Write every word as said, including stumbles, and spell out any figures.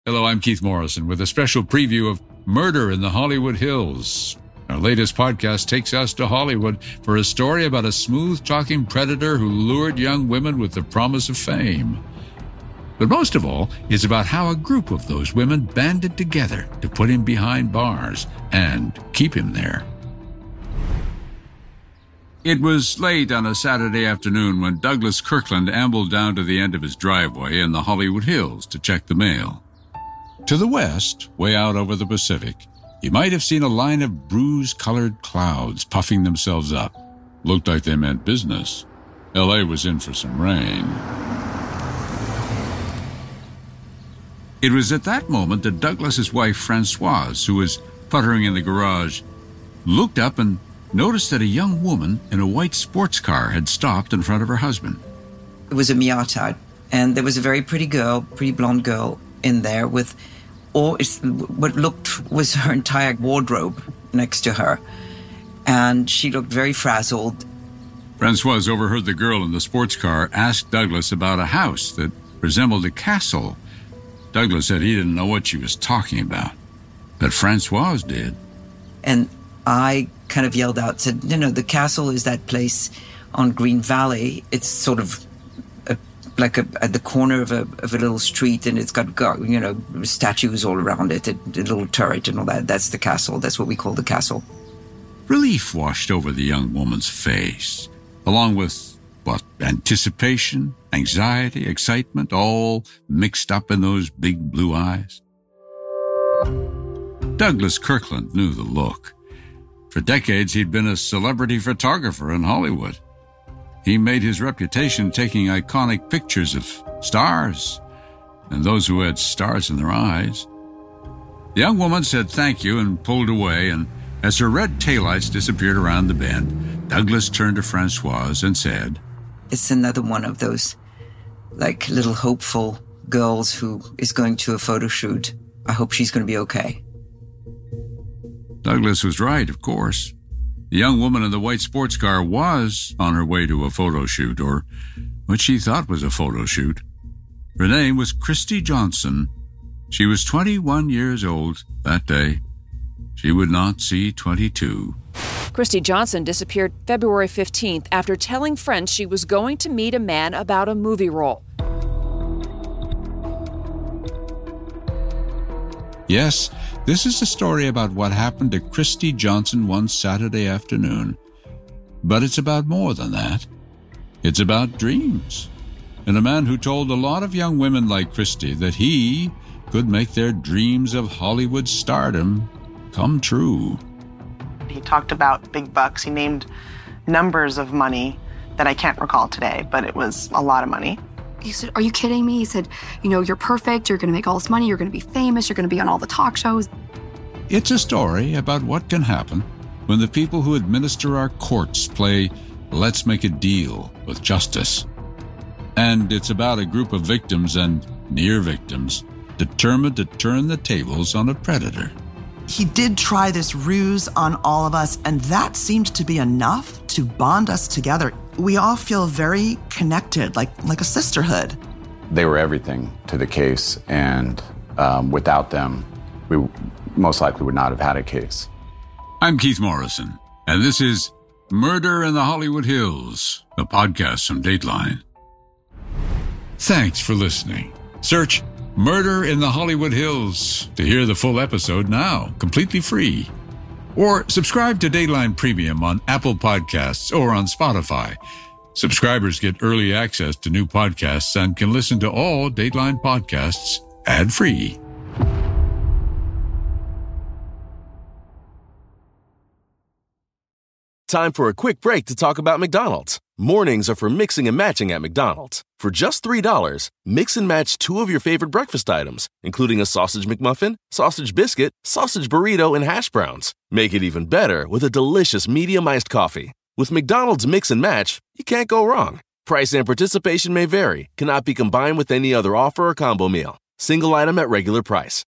Hello, I'm Keith Morrison with a special preview of Murder in the Hollywood Hills. Our latest podcast takes us to Hollywood for a story about a smooth-talking predator who lured young women with the promise of fame. But most of all, it's about how a group of those women banded together to put him behind bars and keep him there. It was late on a Saturday afternoon when Douglas Kirkland ambled down to the end of his driveway in the Hollywood Hills to check the mail. To the west, way out over the Pacific, you might have seen a line of bruise-colored clouds puffing themselves up. Looked like they meant business. L A was in for some rain. It was at that moment that Douglas's wife, Francoise, who was puttering in the garage, looked up and noticed that a young woman in a white sports car had stopped in front of her husband. It was a Miata, and there was a very pretty girl, pretty blonde girl in there with all what looked was her entire wardrobe next to her, and she looked very frazzled. Francoise overheard the girl in the sports car ask Douglas about a house that resembled a castle. Douglas said he didn't know what she was talking about, but Francoise did. And I kind of yelled out, said, you know, the castle is that place on Green Valley. It's sort of a, like a, at the corner of a, of a little street, and it's got, you know, statues all around it, a, a little turret and all that. That's the castle. That's what we call the castle. Relief washed over the young woman's face, along with, what, anticipation, anxiety, excitement, all mixed up in those big blue eyes. Douglas Kirkland knew the look. For decades, he'd been a celebrity photographer in Hollywood. He made his reputation taking iconic pictures of stars and those who had stars in their eyes. The young woman said thank you and pulled away, and as her red taillights disappeared around the bend, Douglas turned to Francoise and said, "It's another one of those, like, little hopeful girls who is going to a photo shoot. I hope she's going to be okay." Douglas was right, of course. The young woman in the white sports car was on her way to a photo shoot, or what she thought was a photo shoot. Her name was Christy Johnson. She was twenty-one years old that day. She would not see twenty-two. Christy Johnson disappeared February fifteenth after telling friends she was going to meet a man about a movie role. Yes, this is a story about what happened to Christy Johnson one Saturday afternoon. But it's about more than that. It's about dreams. And a man who told a lot of young women like Christy that he could make their dreams of Hollywood stardom come true. He talked about big bucks. He named numbers of money that I can't recall today, but it was a lot of money. He said, "Are you kidding me?" He said, "You know, you're perfect. You're going to make all this money. You're going to be famous. You're going to be on all the talk shows." It's a story about what can happen when the people who administer our courts play let's make a deal with justice. And it's about a group of victims and near victims determined to turn the tables on a predator. He did try this ruse on all of us, and that seemed to be enough to bond us together. We all feel very connected, like like a sisterhood. They were everything to the case, and um, without them, we most likely would not have had a case. I'm Keith Morrison, and this is Murder in the Hollywood Hills, a podcast from Dateline. Thanks for listening. Search Murder in the Hollywood Hills to hear the full episode now, completely free. Or subscribe to Dateline Premium on Apple Podcasts or on Spotify. Subscribers get early access to new podcasts and can listen to all Dateline podcasts ad-free. Time for a quick break to talk about McDonald's. Mornings are for mixing and matching at McDonald's. For just three dollars, mix and match two of your favorite breakfast items, including a sausage McMuffin, sausage biscuit, sausage burrito, and hash browns. Make it even better with a delicious medium iced coffee. With McDonald's Mix and Match, you can't go wrong. Price and participation may vary, cannot be combined with any other offer or combo meal. Single item at regular price.